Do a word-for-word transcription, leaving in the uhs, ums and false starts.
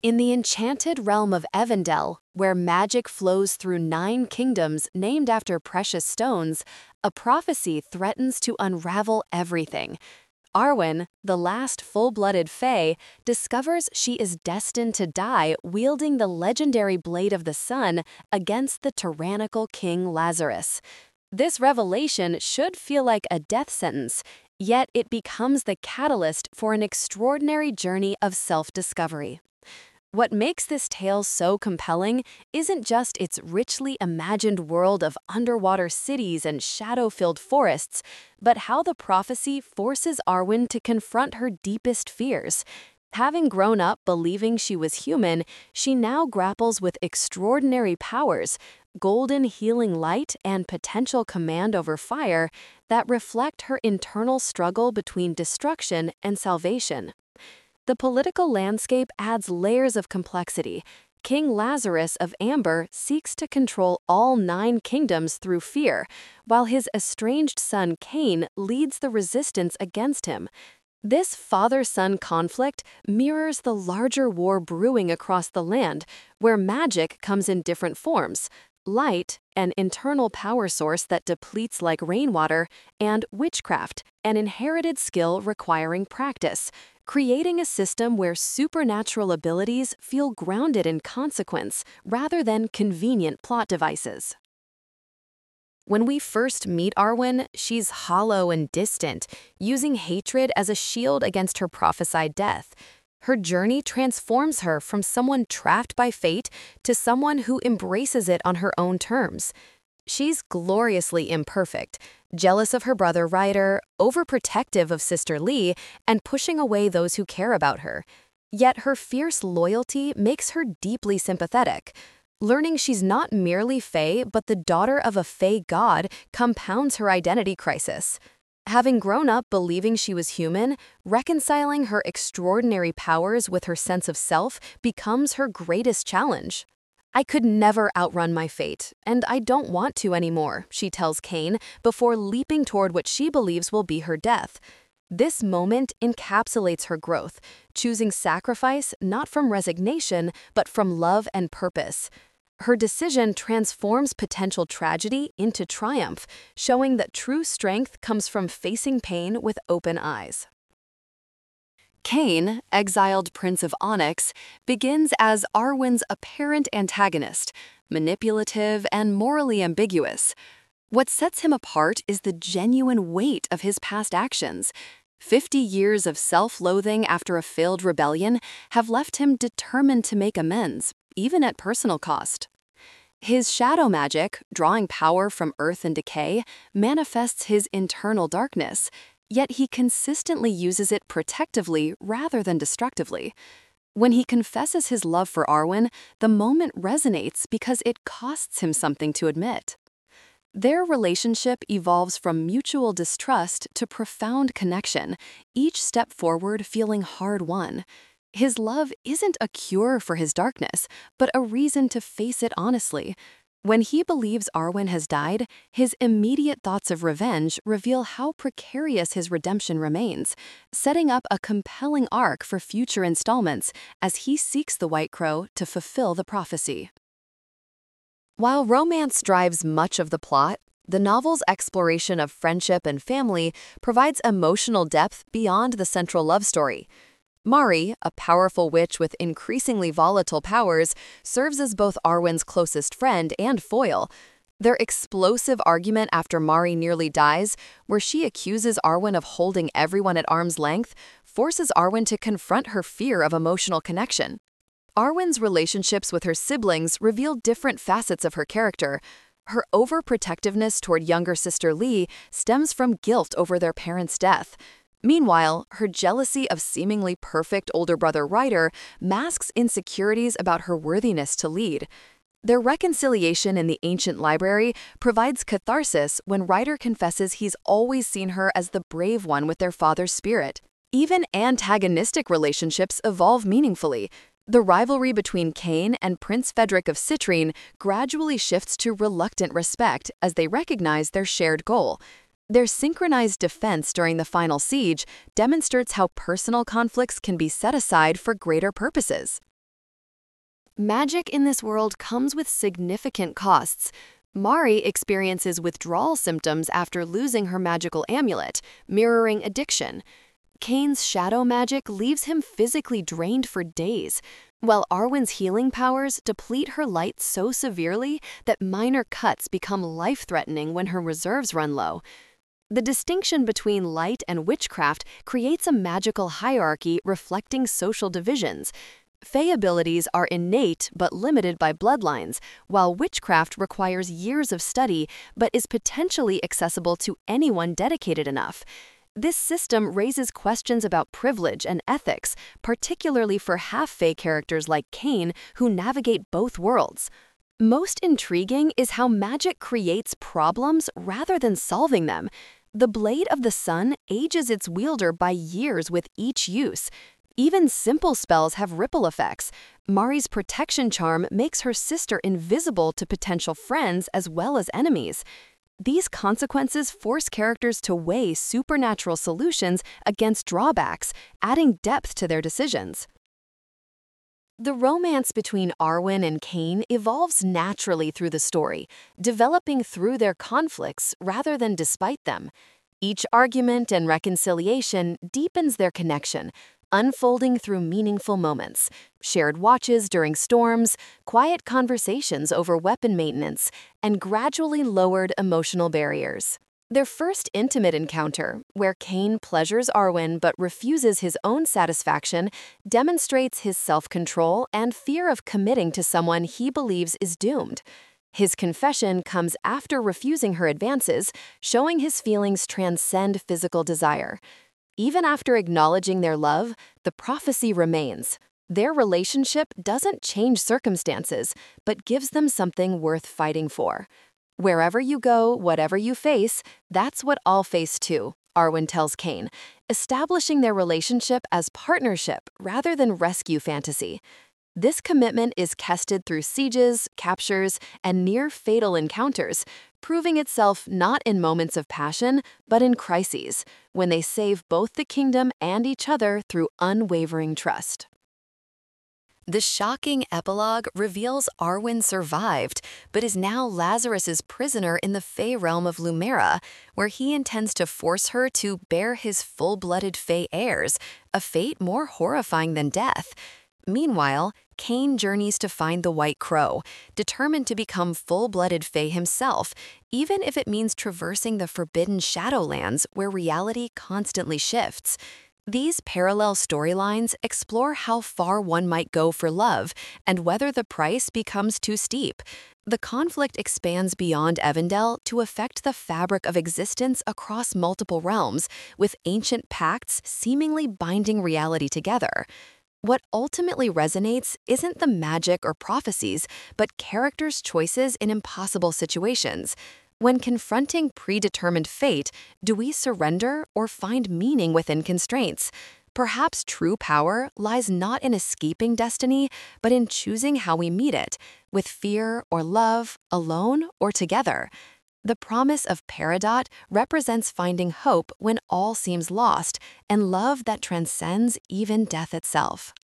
In the enchanted realm of Evendel, where magic flows through nine kingdoms named after precious stones, a prophecy threatens to unravel everything. Arwen, the last full-blooded Fae, discovers she is destined to die wielding the legendary Blade of the Sun against the tyrannical King Lazarus. This revelation should feel like a death sentence, yet it becomes the catalyst for an extraordinary journey of self-discovery. What makes this tale so compelling isn't just its richly imagined world of underwater cities and shadow-filled forests, but how the prophecy forces Arwen to confront her deepest fears. Having grown up believing she was human, she now grapples with extraordinary powers, golden healing light and potential command over fire that reflect her internal struggle between destruction and salvation. The political landscape adds layers of complexity. King Lazarus of Amber seeks to control all nine kingdoms through fear, while his estranged son Cain leads the resistance against him. This father-son conflict mirrors the larger war brewing across the land, where magic comes in different forms: light, an internal power source that depletes like rainwater, and witchcraft, an inherited skill requiring practice, creating a system where supernatural abilities feel grounded in consequence rather than convenient plot devices. When we first meet Arwen, she's hollow and distant, using hatred as a shield against her prophesied death. Her journey transforms her from someone trapped by fate to someone who embraces it on her own terms. She's gloriously imperfect, jealous of her brother Ryder, overprotective of Sister Lee, and pushing away those who care about her. Yet her fierce loyalty makes her deeply sympathetic. Learning she's not merely Fae but the daughter of a Fae god compounds her identity crisis. Having grown up believing she was human, reconciling her extraordinary powers with her sense of self becomes her greatest challenge. "I could never outrun my fate, and I don't want to anymore," she tells Cain before leaping toward what she believes will be her death. This moment encapsulates her growth, choosing sacrifice not from resignation but from love and purpose. Her decision transforms potential tragedy into triumph, showing that true strength comes from facing pain with open eyes. Cain, exiled Prince of Onyx, begins as Arwen's apparent antagonist, manipulative and morally ambiguous. What sets him apart is the genuine weight of his past actions. Fifty years of self-loathing after a failed rebellion have left him determined to make amends, even at personal cost. His shadow magic, drawing power from earth and decay, manifests his internal darkness, yet he consistently uses it protectively rather than destructively. When he confesses his love for Arwen, the moment resonates because it costs him something to admit. Their relationship evolves from mutual distrust to profound connection, each step forward feeling hard-won. His love isn't a cure for his darkness, but a reason to face it honestly. When he believes Arwen has died, his immediate thoughts of revenge reveal how precarious his redemption remains, setting up a compelling arc for future installments as he seeks the White Crow to fulfill the prophecy. While romance drives much of the plot, the novel's exploration of friendship and family provides emotional depth beyond the central love story. Mari, a powerful witch with increasingly volatile powers, serves as both Arwen's closest friend and foil. Their explosive argument after Mari nearly dies, where she accuses Arwen of holding everyone at arm's length, forces Arwen to confront her fear of emotional connection. Arwen's relationships with her siblings reveal different facets of her character. Her overprotectiveness toward younger sister Lee stems from guilt over their parents' death. Meanwhile, her jealousy of seemingly perfect older brother Ryder masks insecurities about her worthiness to lead. Their reconciliation in the ancient library provides catharsis when Ryder confesses he's always seen her as the brave one with their father's spirit. Even antagonistic relationships evolve meaningfully. The rivalry between Cain and Prince Fedric of Citrine gradually shifts to reluctant respect as they recognize their shared goal. Their synchronized defense during the final siege demonstrates how personal conflicts can be set aside for greater purposes. Magic in this world comes with significant costs. Mari experiences withdrawal symptoms after losing her magical amulet, mirroring addiction. Kane's shadow magic leaves him physically drained for days, while Arwen's healing powers deplete her light so severely that minor cuts become life-threatening when her reserves run low. The distinction between light and witchcraft creates a magical hierarchy reflecting social divisions. Fey abilities are innate but limited by bloodlines, while witchcraft requires years of study but is potentially accessible to anyone dedicated enough. This system raises questions about privilege and ethics, particularly for half-Fey characters like Kane who navigate both worlds. Most intriguing is how magic creates problems rather than solving them. The Blade of the Sun ages its wielder by years with each use. Even simple spells have ripple effects. Mari's protection charm makes her sister invisible to potential friends as well as enemies. These consequences force characters to weigh supernatural solutions against drawbacks, adding depth to their decisions. The romance between Arwen and Kane evolves naturally through the story, developing through their conflicts rather than despite them. Each argument and reconciliation deepens their connection, unfolding through meaningful moments, shared watches during storms, quiet conversations over weapon maintenance, and gradually lowered emotional barriers. Their first intimate encounter, where Kane pleasures Arwen but refuses his own satisfaction, demonstrates his self-control and fear of committing to someone he believes is doomed. His confession comes after refusing her advances, showing his feelings transcend physical desire. Even after acknowledging their love, the prophecy remains. Their relationship doesn't change circumstances, but gives them something worth fighting for. Wherever you go, whatever you face, that's what I'll face too, Arwen tells Kane, establishing their relationship as partnership rather than rescue fantasy. This commitment is tested through sieges, captures, and near-fatal encounters, proving itself not in moments of passion, but in crises, when they save both the kingdom and each other through unwavering trust. The shocking epilogue reveals Arwen survived, but is now Lazarus's prisoner in the Fey realm of Lumera, where he intends to force her to bear his full-blooded Fey heirs, a fate more horrifying than death. Meanwhile, Kane journeys to find the White Crow, determined to become full-blooded Fey himself, even if it means traversing the forbidden Shadowlands where reality constantly shifts. These parallel storylines explore how far one might go for love and whether the price becomes too steep. The conflict expands beyond Evendel to affect the fabric of existence across multiple realms, with ancient pacts seemingly binding reality together. What ultimately resonates isn't the magic or prophecies, but characters' choices in impossible situations. When confronting predetermined fate, do we surrender or find meaning within constraints? Perhaps true power lies not in escaping destiny, but in choosing how we meet it, with fear or love, alone or together. The promise of Peridot represents finding hope when all seems lost, and love that transcends even death itself.